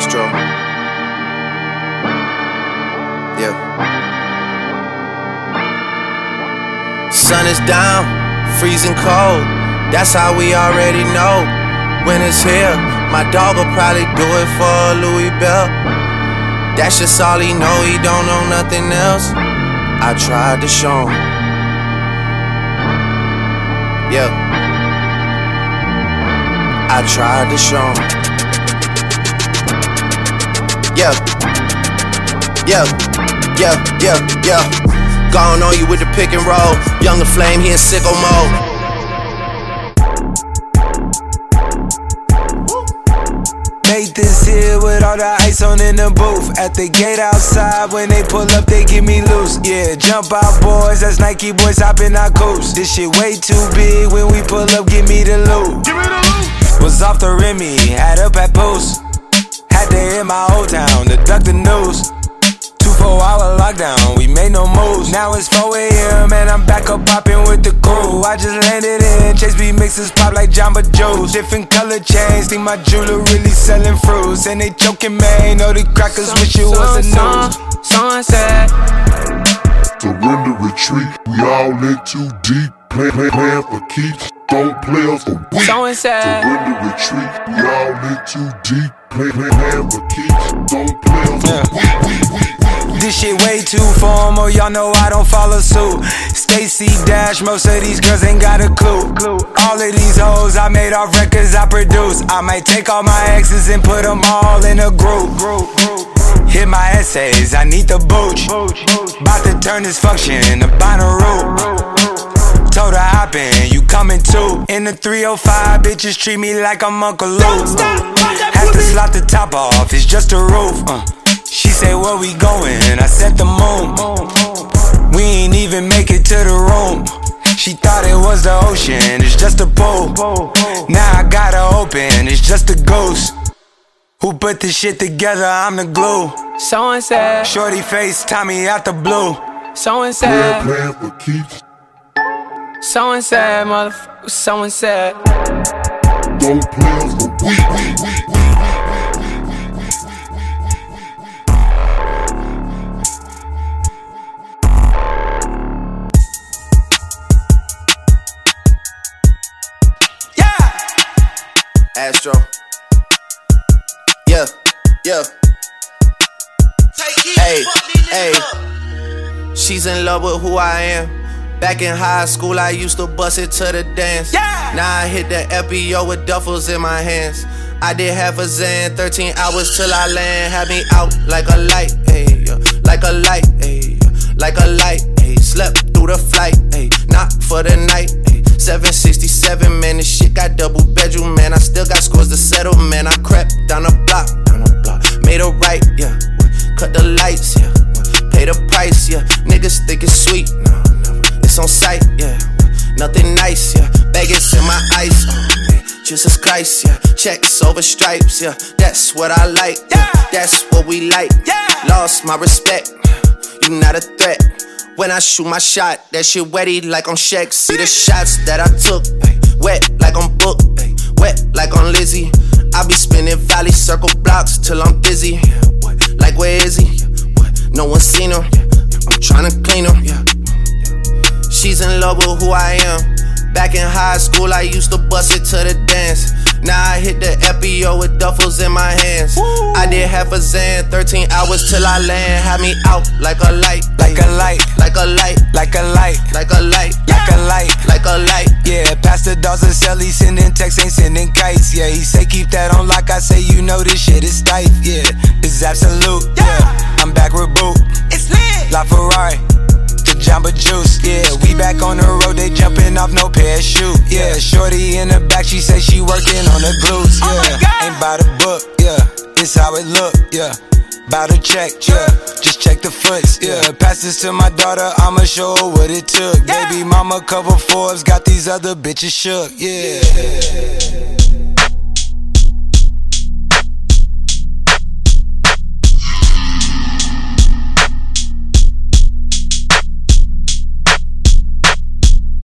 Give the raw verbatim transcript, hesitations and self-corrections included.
Astro. Yeah. Sun is down, freezing cold. That's how we already know. Winter's here. My dog will probably do it for Louis Bell. That's just all he know. He don't know nothing else. I tried to show him. Yeah. I tried to show him. Yeah. Yeah. Yeah. Yeah. Yeah. Gone on you with the pick and roll. Younger Flame, he in sicko mode. Made this here with all the ice on in the booth. At the gate outside, when they pull up, they get me loose. Yeah, jump out boys, that's Nike boys hopping our coops. This shit way too big, when we pull up, give me the loot. Give me the loot. Was off the Remy, had up at post. Had to hit my old town to duck the news. Two four hour lockdown, we made no moves. Now it's four A M and I'm back up popping with the crew. I just landed in, Chase B mixes pop like Jamba Joe's. Different color chains, think my jeweler really selling fruits. And they joking, man, know the crackers wish it was a news. Sunset. Surrender, retreat, we all in too deep. Play, play, plan for keeps, don't play us for weak. Surrender, retreat, we all in too deep. Play, play, plan for keeps, don't play us for weak. This shit way too formal, y'all know I don't follow suit. Stacy Dash, most of these girls ain't got a clue. All of these hoes I made off records I produce. I might take all my exes and put them all in a group. Hit my essays, I need the booch. About to turn this function into Bonnaroo. Told her hop in, you coming too. In the three oh five, bitches treat me like I'm Uncle Luke. Have to slot the top off, it's just a roof. uh. She say, where we going? I said the moon. We ain't even make it to the room. She thought it was the ocean, it's just a pool. Now I gotta open, it's just a ghost. Who put this shit together? I'm the glue. So and said. Shorty face, Tommy out the blue. So and said. Plan for keeps, So and said, motherfucker. So and said. don't play us for weak. Astro. Yeah, yeah. Hey, hey. She's in love with who I am. Back in high school, I used to bust it to the dance. Yeah. Now I hit the F B O with duffels in my hands. I did half a Zan, thirteen hours till I land. Had me out like a light, ayy, yeah. Like a light, ayy, yeah. Like a light, ayy. Slept through the flight, ayy. Not for the night, ayy. seven sixty-seven, man, this shit got double bedroom, man. I still got scores to settle, man. I crept down the block, down the block. Made a right, yeah. Cut the lights, yeah. Pay the price, yeah. Niggas think it's sweet, no, never. It's on sight, yeah. Nothing nice, yeah. Vegas in my ice, oh man. Jesus Christ, yeah. Checks over stripes, yeah. That's what I like, yeah. That's what we like, yeah. Lost my respect, you not a threat. When I shoot my shot, that shit wetty like on Shaq. See the shots that I took, ay, wet like on Book, ay, wet like on Lizzie. I be spinning valley circle blocks till I'm dizzy. Yeah, what? Like where is he? Yeah, what? No one seen him. Yeah, I'm tryna clean him. Yeah, yeah. She's in love with who I am. Back in high school, I used to bust it to the dance. Now I hit the F B O with duffels in my hands. Woo. I did half a Zan, thirteen hours till I land. Had me out like a light, like a light, like a light, like a light, like a light, like a light, like a light. Yeah, Pastor Dawson sell, he sending texts, ain't sending kites. Yeah, he say keep that on lock. I say you know this shit is tight. Yeah, this is absolute. Yeah, I'm back with Boot. It's lit. La Ferrari. Jamba Juice, yeah, we back on the road, they jumping off no parachute, yeah. Shorty in the back, she say she working on the glutes, yeah. Ain't by the book, yeah, it's how it look, yeah. Bout to check, yeah, just check the foots, yeah. Pass this to my daughter, I'ma show her what it took. Baby mama cover Forbes, got these other bitches shook, yeah.